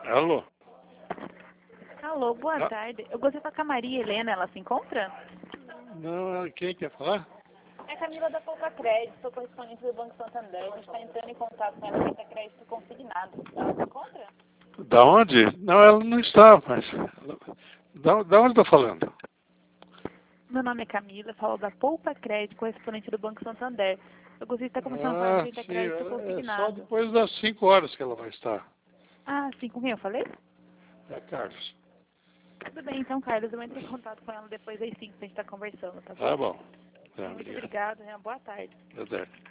Alô? Alô, boa tarde. Eu gostaria de falar com a Maria Helena, ela se encontra? Não, quem quer falar? É a Camila da Poupa Crédito, sou correspondente do Banco Santander. A gente está entrando em contato com ela para crédito consignado. Ela se encontra? Da onde? Não, ela não está, mas... Da onde está falando? Meu nome é Camila, falo da Poupa Crédito, correspondente do Banco Santander. Eu gostaria de estar conversando com ela referente a Sim, crédito é só consignado. depois das 5 horas que ela vai estar. Ah, sim, com quem eu falei? É, Carlos. Tudo bem, então, Carlos, eu vou entrar em contato com ela depois das 5 que a gente está conversando, tá bom? Tá bom. Tá, Muito obrigado. obrigada, boa tarde. Boa tarde.